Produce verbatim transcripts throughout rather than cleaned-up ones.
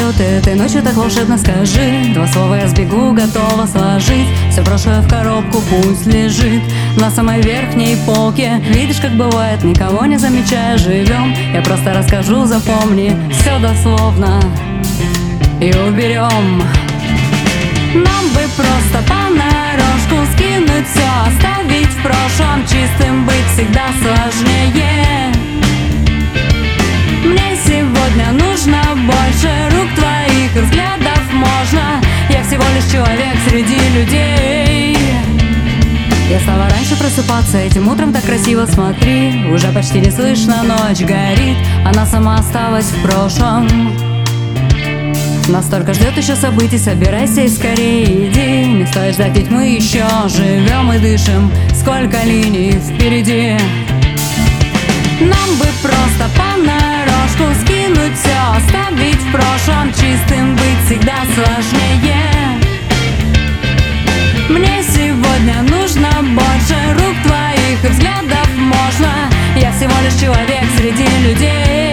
ты этой ночью так волшебно скажи. Два слова я сбегу, готова сложить. Все прошлое в коробку пусть лежит на самой верхней полке. Видишь, как бывает, никого не замечая живем. Я просто расскажу, запомни все дословно и уберем. Нам бы просто понарошку скинуть все, оставить в прошлом, чистым быть всегда сложнее. Мне сегодня нужно больше рук твоих и взглядов можно. Я всего лишь человек среди людей. Я стала раньше просыпаться, этим утром так красиво, смотри. Уже почти не слышно, ночь горит, она сама осталась в прошлом. Нас только ждет еще событий, собирайся и скорее иди. Не стоит ждать, ведь мы еще живем и дышим. Сколько линий впереди. Нам бы просто понарошку скинуть все, оставить в прошлом, чистым быть всегда сложнее. Мне сегодня нужно больше рук твоих и взглядов можно. Я всего лишь человек среди людей.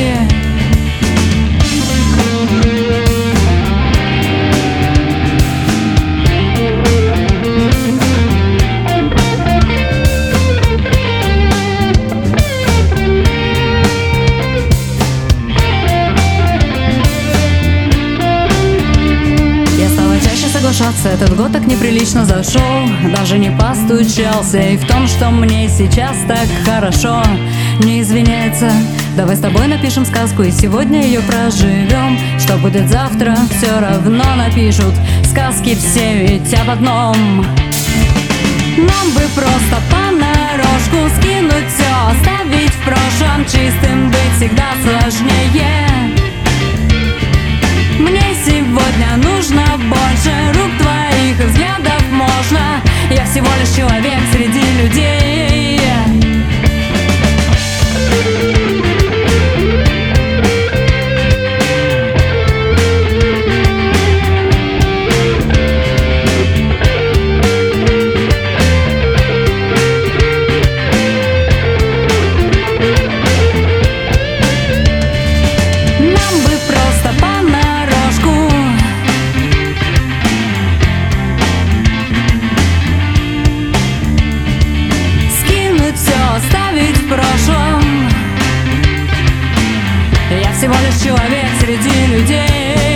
Этот год так неприлично зашел, даже не постучался. И в том, что мне сейчас так хорошо, не извиняется. Давай с тобой напишем сказку и сегодня ее проживем. Что будет завтра, все равно напишут сказки все ведь об одном. Нам бы просто понарошку скинуть все, оставить в прошлом, чистым быть всегда сложнее. Мне сегодня нужно больше рук твоих и взглядов можно. Я всего лишь человек среди людей. Оставить в прошлом. Я всего лишь человек среди людей.